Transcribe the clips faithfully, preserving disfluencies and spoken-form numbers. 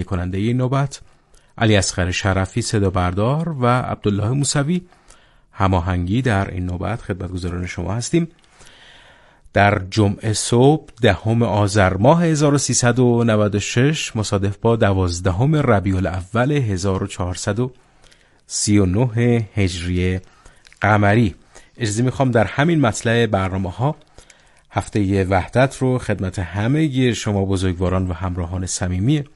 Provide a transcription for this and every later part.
تهیه کننده این نوبت علی اصغر شرفی صدا بردار و عبدالله موسوی هماهنگی در این نوبت خدمتگزاران شما هستیم. در جمعه صبح دهم آذر ماه هزار و سیصد و نود و شش مصادف با دوازدهم ربیع الاول هزار و چهارصد و سی و نه هجری قمری. اجازه میخوام در همین مطلع برنامه ها هفته وحدت رو خدمت همه شما بزرگواران و همراهان صمیمی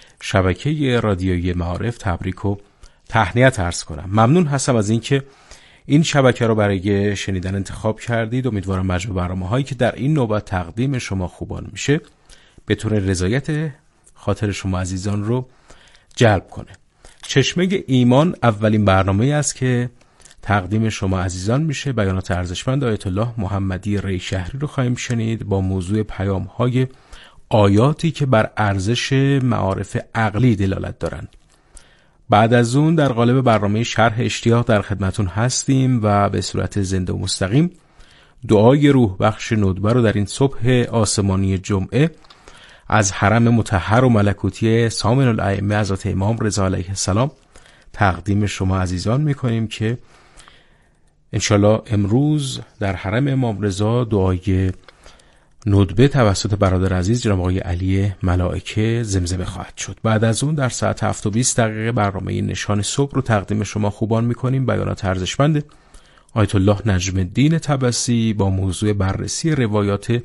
شبکه رادیویی معارف تبریک و تهنیت عرض کنم. ممنون هستم از اینکه این شبکه رو برای شنیدن انتخاب کردید. امیدوارم مجموع برنامه هایی که در این نوبت تقدیم شما خوبان میشه بتونه رضایت خاطر شما عزیزان رو جلب کنه. چشمه ایمان اولین برنامه است که تقدیم شما عزیزان میشه. بیانات ارزشمند آیت الله محمدی ری شهری رو خواهیم شنید با موضوع پیام های آیاتی که بر ارزش معارف عقلی دلالت دارند. بعد از اون در قالب برنامه شرح اشتیاق در خدمتون هستیم و به صورت زنده و مستقیم دعای روح بخش ندبه رو در این صبح آسمانی جمعه از حرم مطهر و ملکوتی سامن الائمه حضرت امام رضا علیه السلام تقدیم شما عزیزان میکنیم که انشالله امروز در حرم امام رضا دعای ندبه توسط برادر عزیز جناب آقای علی ملائکه زمزمه خواهد شد. بعد از اون در ساعت هفت و بیست دقیقه برنامه نشان صبح رو تقدیم شما خوبان میکنیم. بیانات ارزشمند آیت الله نجم الدین طبسی با موضوع بررسی روایات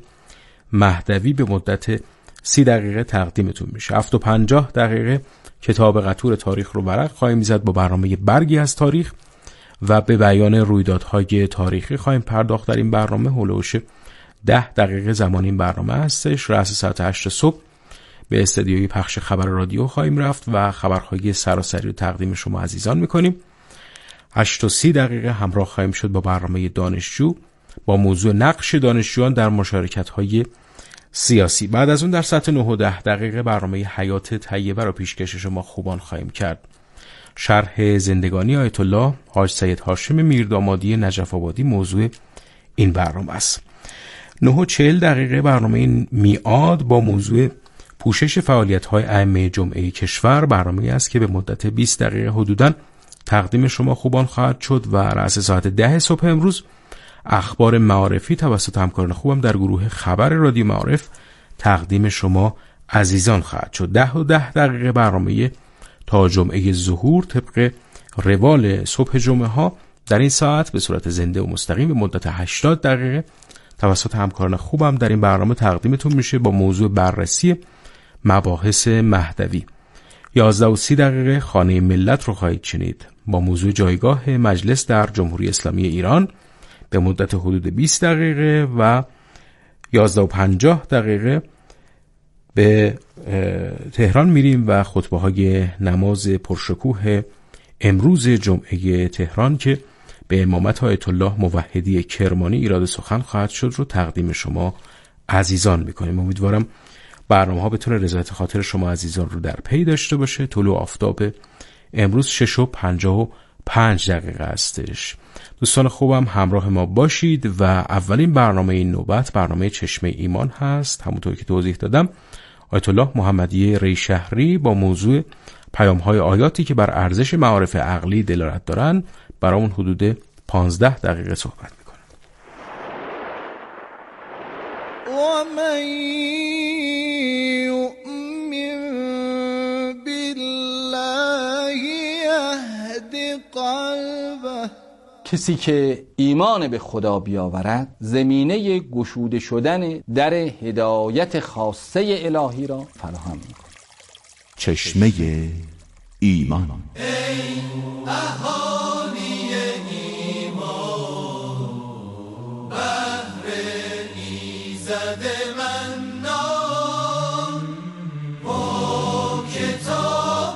مهدوی به مدت سی دقیقه تقدیمتون میشه. هفت و پنجاه دقیقه کتاب قطور تاریخ رو ورق خواهیم زد با برنامه برگی از تاریخ و به بیان رویدادهای تاریخی خواهیم پرداخت. در این برنامه هولوش ده دقیقه زمان این برنامه هستش. رأس ساعت هشت صبح به استدیوی پخش خبر رادیو خواهیم رفت و خبرهای سراسری رو تقدیم شما عزیزان میکنیم. هشت و سی دقیقه همراه خواهیم شد با برنامه دانشجو با موضوع نقش دانشجویان در مشارکت‌های سیاسی. بعد از اون در ساعت نه و ده دقیقه برنامه حیات طیبه رو پیشکش شما خوبان خواهیم کرد. شرح زندگانی آیت الله حاج سید هاشم میردامادی نجف آبادی موضوع این برنامه است. نه و چهل دقیقه برنامه میعاد با موضوع پوشش فعالیت‌های ائمه جمعه کشور برنامه‌ای است که به مدت بیست دقیقه حدوداً تقدیم شما خوبان خواهد شد و رأس ساعت ده صبح امروز اخبار معارفی توسط همکاران خوبم در گروه خبر رادیو معارف تقدیم شما عزیزان خواهد شد. ده و ده دقیقه برنامه تا جمعه ظهور طبق روال صبح جمعه ها در این ساعت به صورت زنده و مستقیم به مدت هشتاد دقیقه توسط همکاران خوبم در این برنامه تقدیمتون میشه با موضوع بررسی مباحث مهدوی. یازده و سی دقیقه خانه ملت رو خواهید شنید با موضوع جایگاه مجلس در جمهوری اسلامی ایران به مدت حدود بیست دقیقه و یازده و پنجاه دقیقه به تهران میریم و خطبه های نماز پرشکوه امروز جمعه تهران که به امامت آیت الله موحدی کرمانی ایراد سخن خواهد شد رو تقدیم شما عزیزان میکنیم. امیدوارم برنامه ها بتونه رضایت خاطر شما عزیزان رو در پی داشته باشه. طلوع آفتاب امروز شش و پنجاه و پنج دقیقه هستش. دوستان خوبم همراه ما باشید و اولین برنامه این نوبت برنامه چشمه ایمان هست. همونطور که توضیح دادم آیت الله محمدی ری شهری با موضوع پیام‌های آیاتی که بر ارزش معارف عقلی دلالت دارن برامون حدود پانزده دقیقه صحبت میکنن. و من یؤمن بالله یهد قلبه، کسی که ایمان به خدا بیاورد زمینه گشوده شدن در هدایت خاصه الهی را فراهم می‌کند. چشمه ایمان. ای اهالی ایمان بهر ایزد منان با کتاب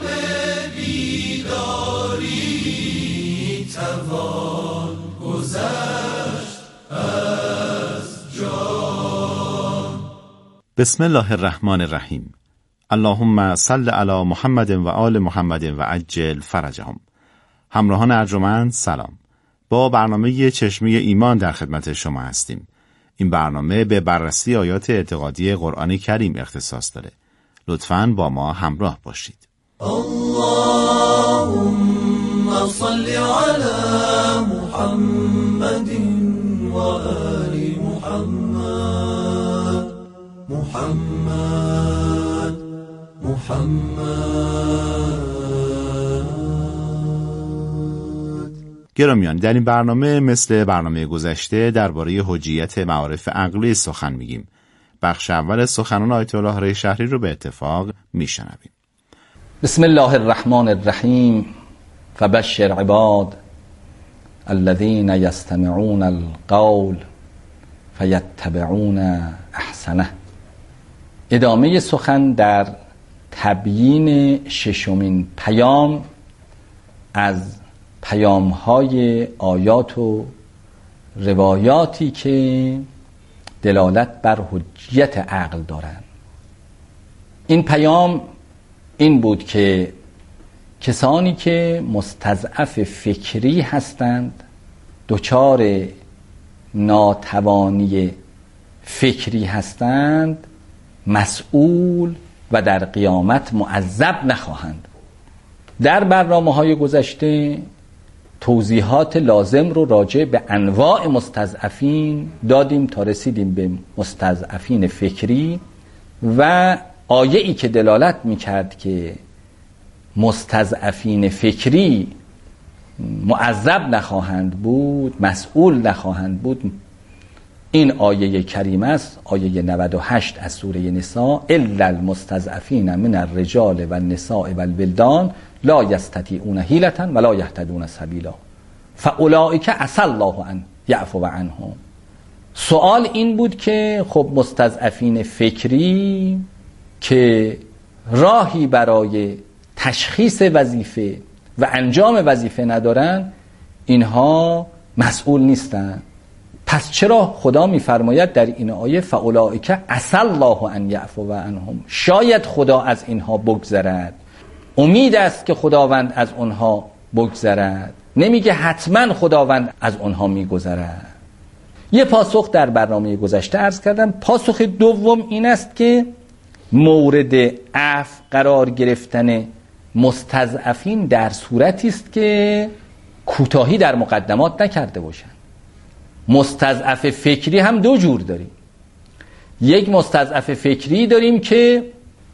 بیداری توان گذشت از جان. بسم الله الرحمن الرحیم. اللهم صل علی محمد و آل محمد و عجل فرجهم. همراهان ارجمند سلام. با برنامه چشمه ایمان در خدمت شما هستیم. این برنامه به بررسی آیات اعتقادی قرآن کریم اختصاص داره. لطفاً با ما همراه باشید. اللهم صل على محمد و آل محمد محمد محمد. گرامیان، در این برنامه مثل برنامه گذشته درباره حجیت معارف عقلی سخن میگیم. بخش اول سخنان آیت الله ری شهری رو به اتفاق میشنویم. بسم الله الرحمن الرحیم. فبشر عباد الذين يستمعون القول فيتبعون احسنه. ادامه سخن در تبیین ششمین پیام از پیام‌های آیات و روایاتی که دلالت بر حجیت عقل دارند. این پیام این بود که کسانی که مستضعف فکری هستند، دچار ناتوانی فکری هستند، مسئول و در قیامت معذب نخواهند. در برنامه‌های گذشته توضیحات لازم رو راجع به انواع مستضعفین دادیم تا رسیدیم به مستضعفین فکری و آیه‌ای که دلالت می‌کرد که مستضعفین فکری معذب نخواهند بود، مسئول نخواهند بود. این آیه کریمه است، آیه نود و هشت از سوره نساء: الا المستضعفین من الرجال والنساء والولدان لا یستطیعون حیلة ولا یهتدون سبیلا فاولئک عسى الله ان یعفو عنهم. سوال این بود که خب مستضعفین فکری که راهی برای تشخیص وظیفه و انجام وظیفه ندارن، اینها مسئول نیستن. پس چرا خدا میفرماید در این آیه فاولئک عسى الله ان یعفو عنهم؟ شاید خدا از اینها بگذرد، امید است که خداوند از اونها بگذرد، نمیگه حتما خداوند از اونها میگذرد. یه پاسخ در برنامه گذشته عرض کردم. پاسخ دوم این است که مورد عفو قرار گرفتن مستضعفین در صورتی است که کوتاهی در مقدمات نکرده باشند. مستضعف فکری هم دو جور داریم. یک مستضعف فکری داریم که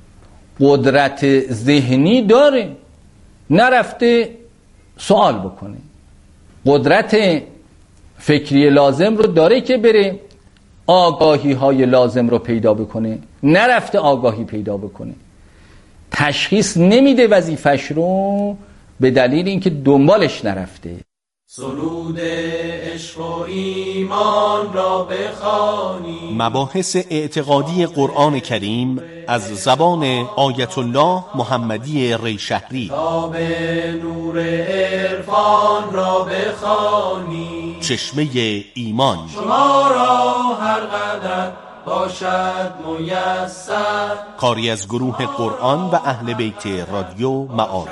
قدرت ذهنی داره، نرفته سوال بکنه، قدرت فکری لازم رو داره که بره آگاهی های لازم رو پیدا بکنه، نرفته آگاهی پیدا بکنه، تشخیص نمیده وظیفش رو به دلیل اینکه دنبالش نرفته. سرود عشق و ایمان را بخوانی، مباحث اعتقادی قرآن کریم از زبان آیت الله محمدی ری شهری. تا به نور عرفان را بخوانی، چشمه ایمان. شما را هر قدر باشد میسر، کاری از گروه قرآن و اهل بیت رادیو معارف.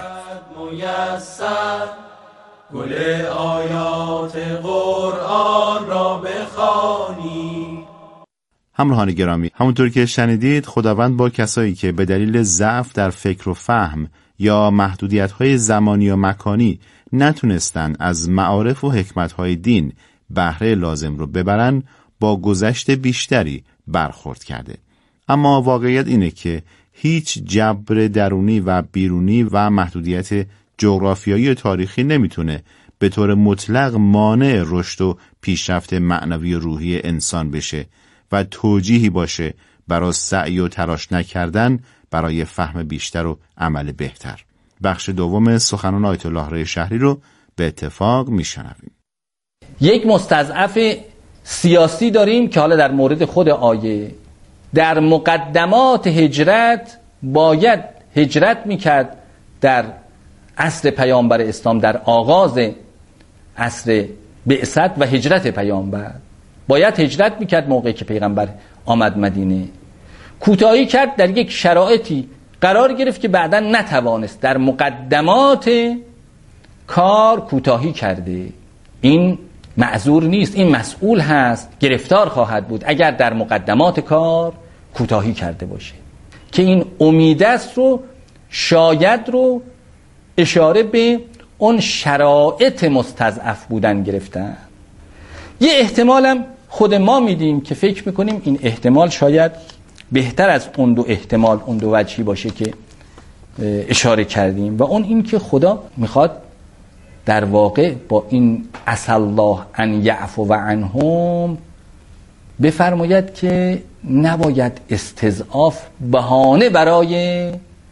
میسر گل آیات قرآن را بخوانی. همراهان گرامی، همونطور که شنیدید خداوند با کسایی که به دلیل ضعف در فکر و فهم یا محدودیت‌های زمانی و مکانی نتونستن از معارف و حکمت‌های دین بهره لازم رو ببرن با گذشت بیشتری برخورد کرده. اما واقعیت اینه که هیچ جبر درونی و بیرونی و محدودیت جغرافیایی و تاریخی نمیتونه به طور مطلق مانع رشد و پیشرفت معنوی و روحی انسان بشه و توجیهی باشه برای سعی و تلاش نکردن برای فهم بیشتر و عمل بهتر. بخش دوم سخنان آیت الله ری شهری رو به اتفاق میشنویم. یک مستضعف سیاسی داریم که حالا در مورد خود آیه در مقدمات هجرت باید هجرت میکرد. در عصر پیامبر اسلام، در آغاز عصر بعثت و هجرت پیامبر باید هجرت میکرد. موقعی که پیغمبر آمد مدینه کوتاهی کرد، در یک شرایطی قرار گرفت که بعداً نتوانست، در مقدمات کار کوتاهی کرده. این معذور نیست، این مسئول هست، گرفتار خواهد بود اگر در مقدمات کار کوتاهی کرده باشه. که این امید است رو شاید رو اشاره به اون شرایط مستضعف بودن گرفتن. یه احتمالم خود ما میدیم که فکر میکنیم این احتمال شاید بهتر از اون دو احتمال اون دو وجهی باشه که اشاره کردیم، و اون این که خدا میخواد در واقع با این عسى الله ان یعفو عنهم بفرماید که نباید استضعاف بهانه برای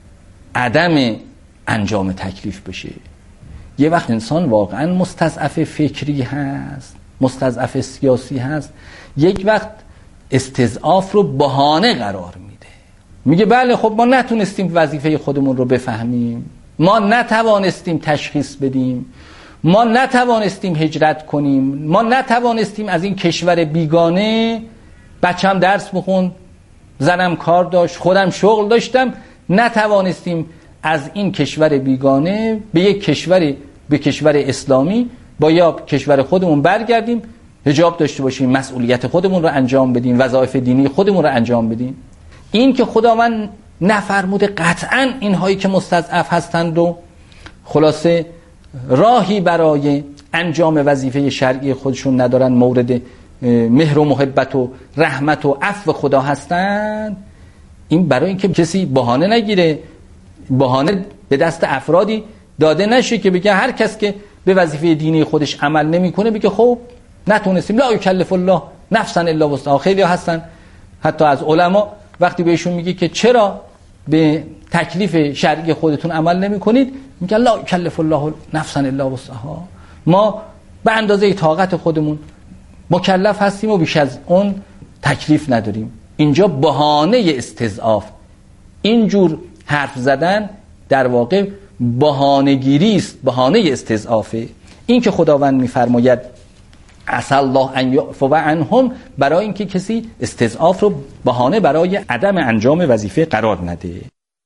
عدم انجام تکلیف بشه. یه وقت انسان واقعا مستضعف فکری هست، مستضعف سیاسی هست، یک وقت استضعاف رو بهانه قرار میده، میگه بله خب ما نتونستیم وظیفه خودمون رو بفهمیم، ما نتوانستیم تشخیص بدیم، ما نتوانستیم هجرت کنیم، ما نتوانستیم از این کشور بیگانه، بچم درس بخوند، زنم کار داشت، خودم شغل داشتم، نتوانستیم از این کشور بیگانه به یک کشور به کشور اسلامی با یا کشور خودمون برگردیم، حجاب داشته باشیم، مسئولیت خودمون رو انجام بدیم، وظایف دینی خودمون رو انجام بدیم. این که خداوند نفرموده قطعاً اینهایی که مستضعف هستند و خلاصه راهی برای انجام وظیفه شرعی خودشون ندارن، مورد مهر و محبت و رحمت و عفو خدا هستند، این برای اینکه کسی بهانه نگیره، بهانه به دست افرادی داده نشه که بگه هر کس که به وظیفه دینی خودش عمل نمیکنه بگه خب نتونستیم، لا یکلف الله نفسا الا وسعها. خیلی هستن حتی از علما وقتی بهشون میگه که چرا به تکلیف شرعی خودتون عمل نمیکنید، میگن لا یکلف الله نفسا الا وسعها، ما به اندازه طاقت خودمون مکلف هستیم و بیش از اون تکلیف نداریم. اینجا بهانه استضعاف، اینجور حرف زدن در واقع بهانه‌گیری است، بهانه استضعافه. این که خداوند میفرماید عسى الله ان یعفو عنهم، برای اینکه کسی استضعاف رو بهانه برای عدم انجام وظیفه قرار نده.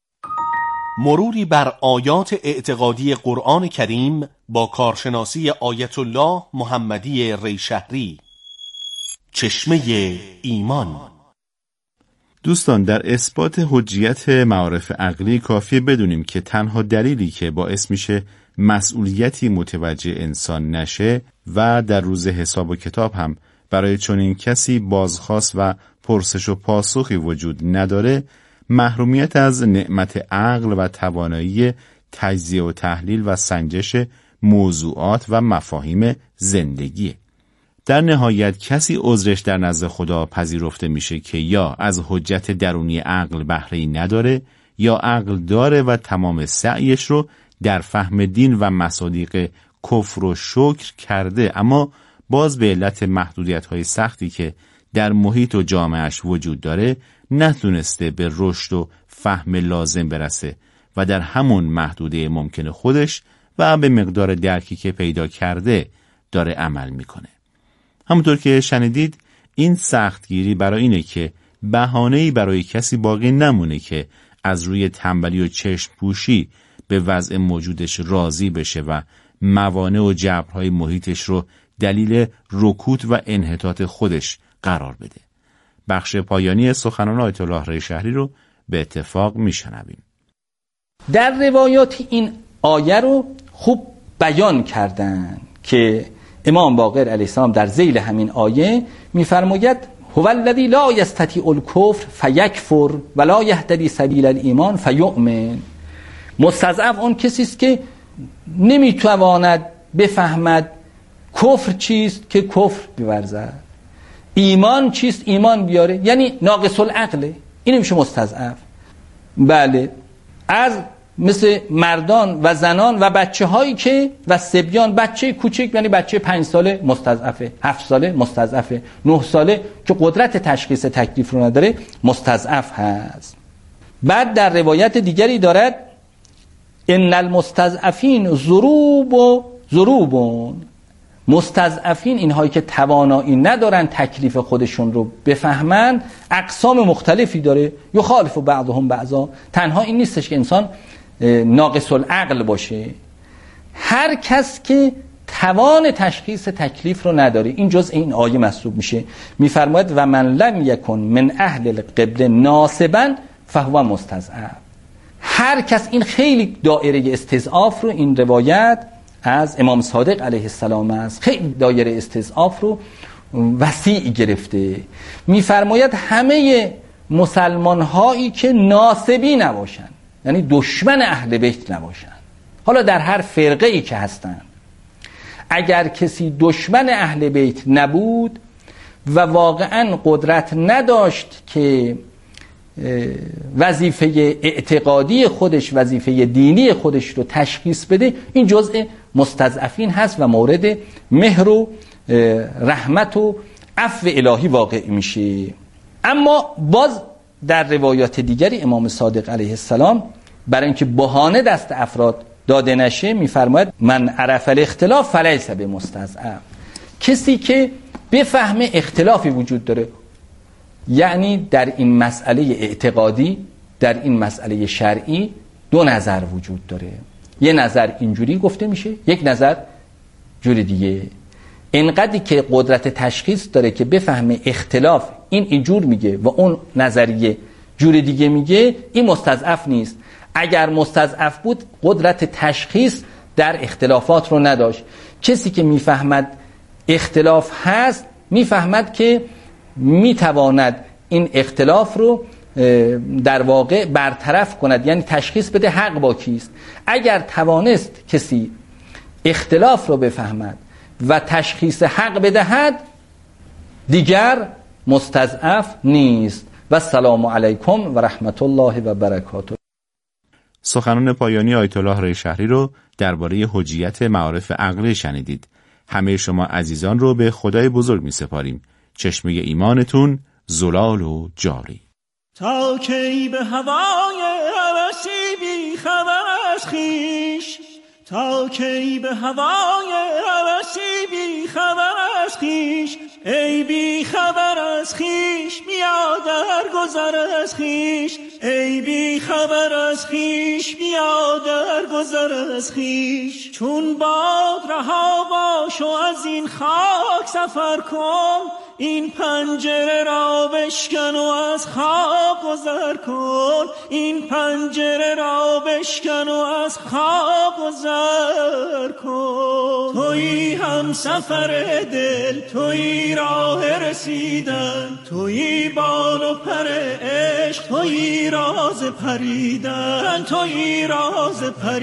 مروری بر آیات اعتقادی قرآن کریم با کارشناسی آیت الله محمدی ریشهری. چشمه ایمان. دوستان، در اثبات حجیت معارف عقلی کافیه بدونیم که تنها دلیلی که باعث میشه مسئولیتی متوجه انسان نشه و در روز حساب و کتاب هم برای چنین کسی بازخواست و پرسش و پاسخی وجود نداره، محرومیت از نعمت عقل و توانایی تجزیه و تحلیل و سنجش موضوعات و مفاهیم زندگیه. در نهایت کسی عذرش در نزد خدا پذیرفته میشه که یا از حجت درونی عقل بهره‌ای نداره یا عقل داره و تمام سعیش رو در فهم دین و مصادیق کفر و شکر کرده، اما باز به علت محدودیت‌های سختی که در محیط و جامعهش وجود داره نتونسته به رشد و فهم لازم برسه و در همون محدوده ممکن خودش و به مقدار درکی که پیدا کرده داره عمل میکنه. همونطور که شنیدید این سختگیری برای اینه که بهانه‌ای برای کسی باقی نمونه که از روی تنبلی و چشم پوشی به وضع موجودش راضی بشه و موانع و جبرهای محیطش رو دلیل رکود و انحطاط خودش قرار بده. بخش پایانی سخنان آیت الله ریشهری رو به اتفاق میشنویم. در روایات این آیه رو خوب بیان کردن که امام باقر علیه السلام در ذیل همین آیه میفرماید هو الذی لا یستطیع الکفر فیکفر ولا یهتدی سبیل الایمان فیؤمن. مستضعف اون کسی است که نمیتواند بفهمد کفر چیست که کفر بورزد، ایمان چیست ایمان بیاره، یعنی ناقص العقله، این میشه مستضعف. بله، از مثل مردان و زنان و بچه هایی که و صبیان، بچه کوچک یعنی بچه پنج ساله مستضعفه، هفت ساله مستضعفه، نه ساله که قدرت تشخیص تکلیف رو نداره مستضعف هست. بعد در روایت دیگری دارد ان المستضعفین ضروب و ضروبون، مستضعفین اینهایی که توانایی ندارن تکلیف خودشون رو بفهمن اقسام مختلفی داره، یخالف بعضهم بعضا. تنها این نیستش که انسان ناقص العقل باشه، هر کس که توان تشخیص تکلیف رو نداره این جزء این آیه محسوب میشه. میفرماید و من لم یکن من اهل القبله ناسبا فهو مستضعف. هر کس، این خیلی دایره استضعاف رو، این روایت از امام صادق علیه السلام است، خیلی دایره استضعاف رو وسیع گرفته. میفرماید همه مسلمان هایی که ناصبی نباشند، یعنی دشمن اهل بیت نباشند، حالا در هر فرقه ای که هستند، اگر کسی دشمن اهل بیت نبود و واقعا قدرت نداشت که وظیفه اعتقادی خودش، وظیفه دینی خودش رو تشخیص بده، این جزء مستضعفین هست و مورد مهر و رحمت و عفو الهی واقع میشه. اما باز در روایات دیگری امام صادق علیه السلام برای اینکه بهانه دست افراد داده نشه میفرماید من عرف الاختلاف فلیس بمستضعف. کسی که بفهمه اختلافی وجود داره، یعنی در این مسئله اعتقادی، در این مسئله شرعی دو نظر وجود داره، یه نظر اینجوری گفته میشه، یک نظر جوری دیگه. اینقدری که قدرت تشخیص داره که بفهمه اختلاف این اینجور میگه و اون نظریه جور دیگه میگه، این مستضعف نیست. اگر مستضعف بود قدرت تشخیص در اختلافات رو نداشت. کسی که میفهمد اختلاف هست میفهمد که میتواند این اختلاف رو در واقع برطرف کند، یعنی تشخیص بده حق با کیست. اگر توانست کسی اختلاف رو بفهمد و تشخیص حق بدهد دیگر مستضعف نیست. و السلام علیکم و رحمت الله و برکاته. سخنان پایانی آیت الله ری شهری رو درباره حجیت معارف عقلی شنیدید. همه شما عزیزان رو به خدای بزرگ می سپاریم. چشمه ایمانتون زلال و جاری. تا کی به هوای هوسی بی خبر از خویش، تا کی به هوای هوسی بی خبر از خویش، ای بی خبر از خویش بیا در گذر از خویش، ای بی خبر از خویش بیا در گذر از خویش. چون باد رها باش و از این خاک سفر کن، این پنجره را بشکن و از خاک گذر کن، این پنجره را بشکن و از خاک گذر کن. تویی هم سفر دل، تویی راه رسیدن، تویی بال و پر عشق، تویی راز پریدن، تویی راز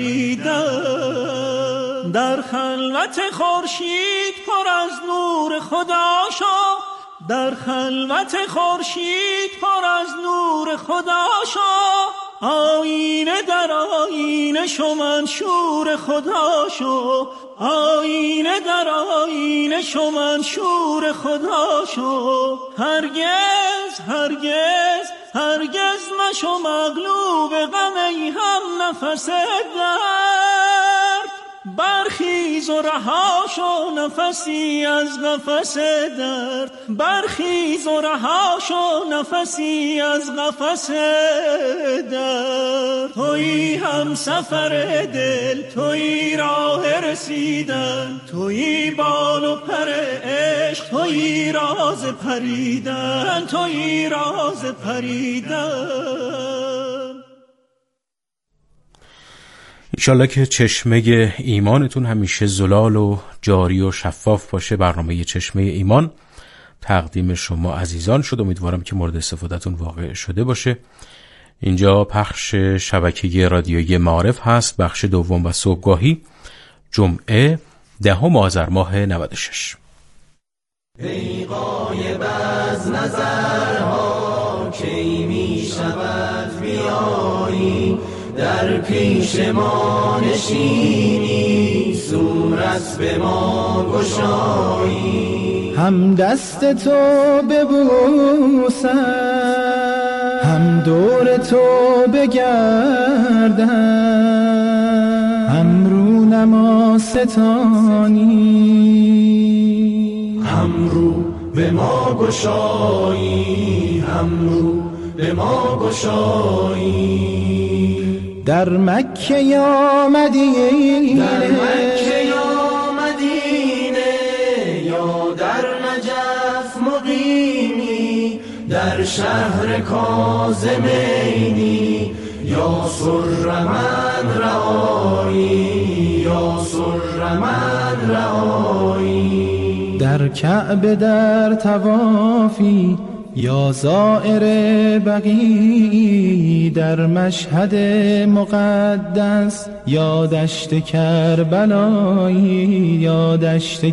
پریدن. در خلوت خورشید پر از نور خدا شو، در خلوت خورشید پر از نور خدا شو، آینه در آینه شو منشور خدا شو، آینه در آینه شو منشور خدا شو. هرگز هرگز هرگز مشو مغلوب غم، ای هم نفس درد، برخیز و رها شو نفسی از قفس درد، برخیز و رها شو نفسی از قفس درد. تویی هم سفر دل، تویی راه رسیدن، تویی بال و پر عشق، تویی راز پریدن، تویی راز پریدن. انشالله که چشمه ایمانتون همیشه زلال و جاری و شفاف باشه. برنامه چشمه ایمان تقدیم شما عزیزان شد. امیدوارم که مورد استفادهتون واقع شده باشه. اینجا پخش شبکه رادیویی معارف هست، بخش دوم و صبحگاهی، جمعه دهم آذر ماه نود و شش. ای غایب از نظرها کی می شود بیایی، در پیش ما نشینی صورت به ما گشایی. هم دست تو ببوسم، هم دور تو بگردم، هم رو نما ستانی، هم رو به ما گشایی، هم رو به ما گشایی. در مکه یا مدینه، در مکه یا مدینه، یا در نجف مقیمی، در در شهر کاظمینی یا سر من رعایی یا سر من رعایی. در کعبه در طوافی یا زائر بقیع، در مشهد مقدس یا دشت کربلایی یا دشت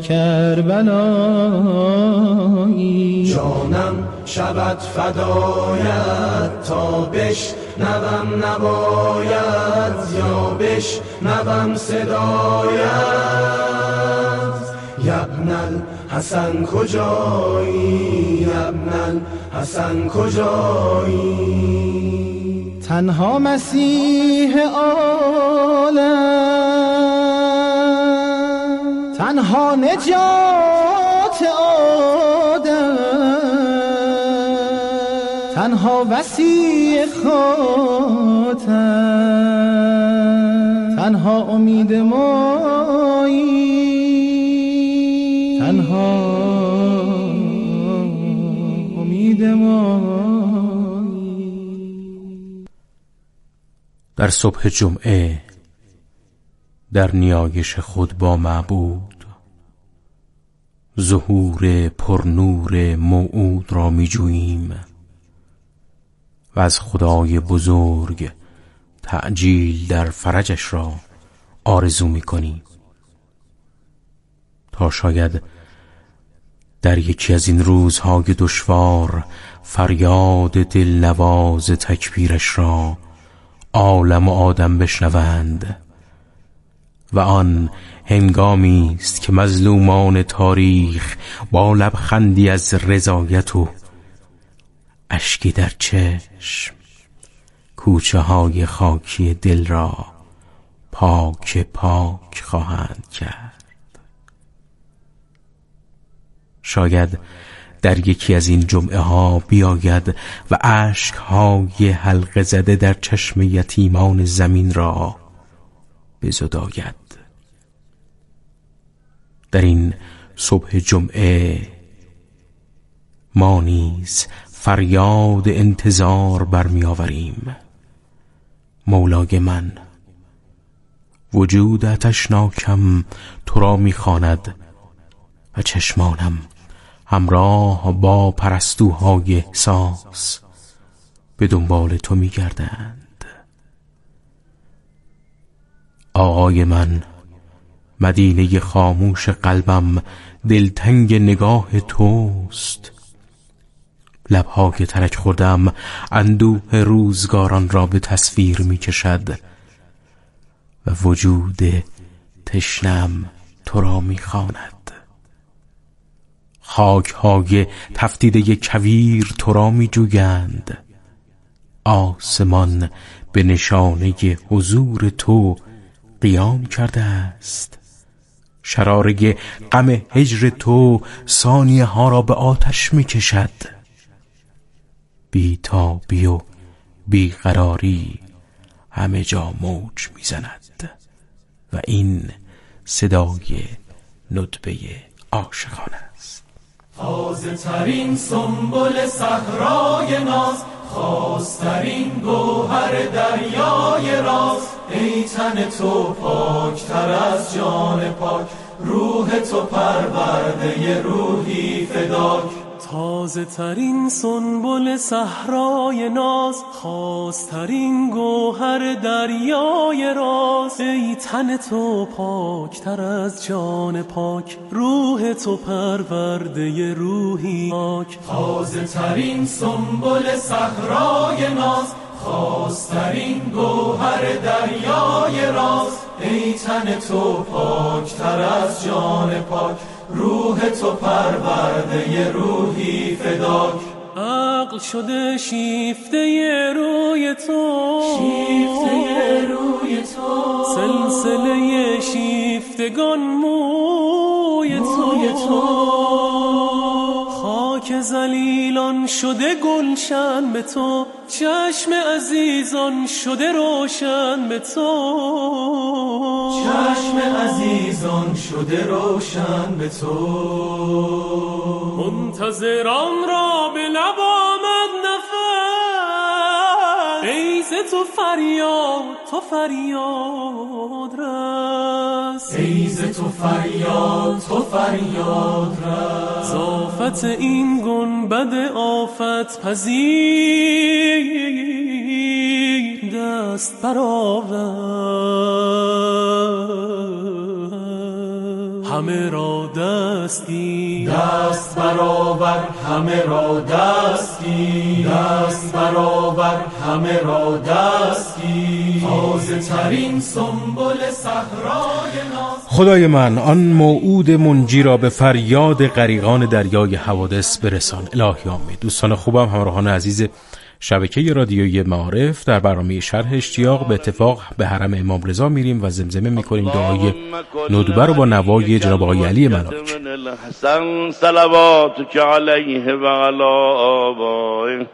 کربلایی. جانم شود فدایت تا بشنوم نباید یا بشنوم صدایت. یبن الحسن کجایی یبن الحسن کجایی. تنها مسیح عالم، تنها نجات آدم، تنها وسیع خاتم، تنها امید مایی، تنها امید مایی. در صبح جمعه در نیایش خود با معبود، ظهور پرنور موعود را می جوییم و از خدای بزرگ تعجیل در فرجش را آرزو می کنیم تا شاید در یکی از این روزهای دشوار فریاد دلنواز تکبیرش را عالم و آدم بشنوند و آن هنگامی است که مظلومان تاریخ با لبخندی از رضایت و اشکی در چشم کوچه های خاکی دل را پاک پاک خواهند کرد. شاید در یکی از این جمعه ها بیاید و اشک های حلقه زده در چشم یتیمان زمین را بزداید. در این صبح جمعه ما نیز فریاد انتظار برمی آوریم. مولای من، وجود آتشناکم تو را می خواند و چشمانم همراه با پرستوهای احساس به دنبال تو می گردند. آقای من، مدینه خاموش قلبم دلتنگ نگاه توست. لبها که ترک خوردم اندوه روزگاران را به تصویر می کشد و وجود تشنم تو را می خواند. خاک های تفتیده کویر تو را می جویند. آسمان به نشانه حضور تو قیام کرده است. شراره غم هجر تو ثانیه ها را به آتش می کشد. بی تابی و بی قراری همه جا موج می زند و این صدای ندبه عاشقانه است. تازه ترین سنبل صحرای ناز، خواسترین گوهر دریای راز، ای تن تو پاکتر از جان پاک، روح تو پرورده روحی فداک. تازه ترین سنبل صحرای ناز، خواسترین گوهر دریای راز، ای تن تو پاکتر از جان پاک، روح تو پرورده روحی پاک. تازه ترین سنبل صحرای ناز، خواسترین گوهر دریای راز، ای تن تو پاکتر از جان پاک، روح تو پرورده روحی فداک. عقل شده شیفته روی تو، شیفته روی تو، سلسله شیفتگان موی تو، خاک ذلیلان شده گلشن به تو، چشم عزیزان شده روشن به تو، چشم عزیزان شده روشن به تو. منتظران را به لب آمد تو فریاد تو فریاد رس، ای ز تو فریاد تو فریاد رس. زافت این گنبد آفت پذیر دست برآور، همه را دست گیر دست برآور، همه را دست گیر دست برآور، همه را دست گیر. تازه ترین سنبل صحرای ناز. خدای من آن موعود منجی را به فریاد غریقان دریای حوادث برسان. الهی آمین. دوستان خوبم، همراهان عزیز شبکه رادیویی معارف، در برنامه شرح اشتیاق به اتفاق به حرم امام رضا میریم و زمزمه میکنیم دعای ندبه رو با نوای جناب آقای علی ملائک. حسن صلواتک علیه و علی آبائه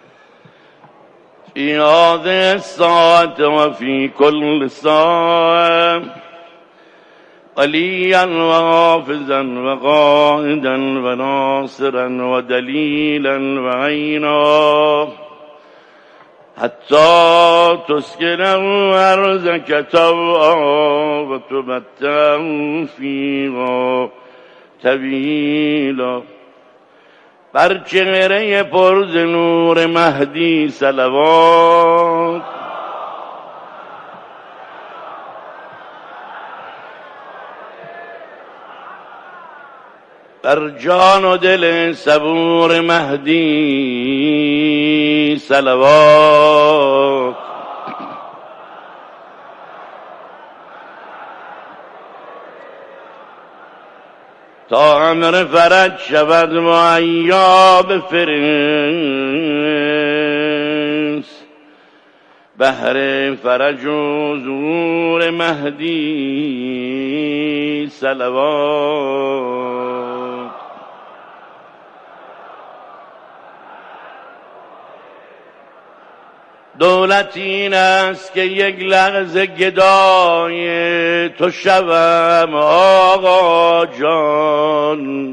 فی هذه الساعة و فی کل ساعة ولیا و حافظا و قائدا و ناصرا و دلیلا و عینا حتی تسکن ارضک طوعا و تمتع فیها طویلا. بر چهره پر ز نور مهدی صلوات، بر جان و دل صبور مهدی صلوات. تا امر فرج شود مهیا بفرست، بهر فرج و ظهور مهدی صلوات. دولت این است که یک لحظه گدای تو شوم آقا جان.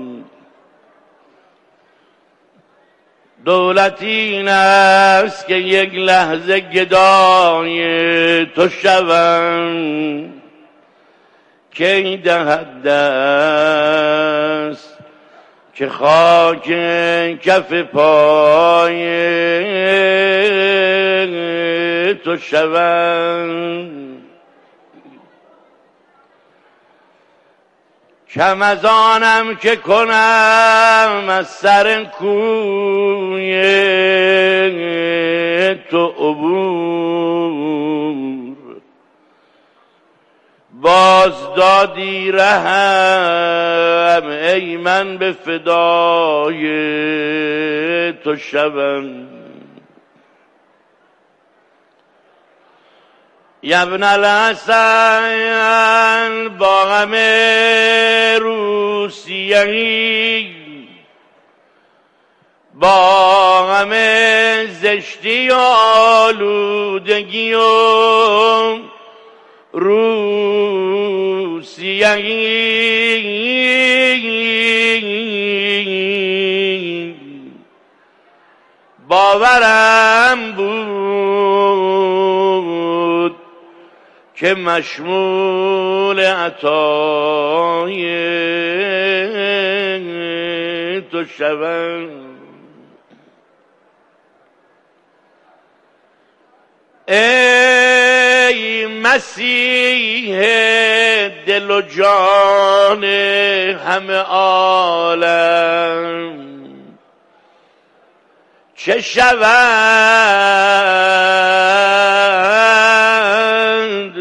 دولت این است که یک لحظه گدای تو شوم، کی دهد دست که خاک کف پای تو شوم. کم از آنم که کنم از سر کوی تو عبور، باز دادی رهم ای من به فدای تو شوم. یا ابن الحسن با غم روسیهی، با غم زشتی و آلودگی و روسیهی باورم بود که مشمول عطای تو شوم. ای مسیح دل و جان همه عالم، چه شوند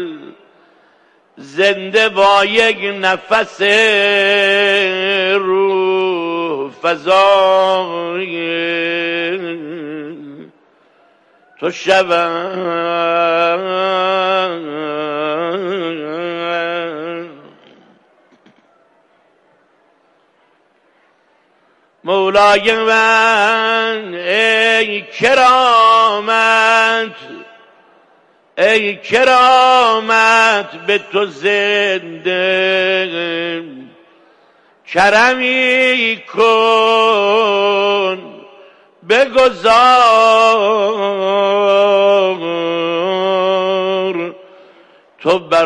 زنده با یک نفس روح فضای تو شوند. مولای من ای کرامت، ای کرامت به تو زنده، کرمی کن بگذار تو بر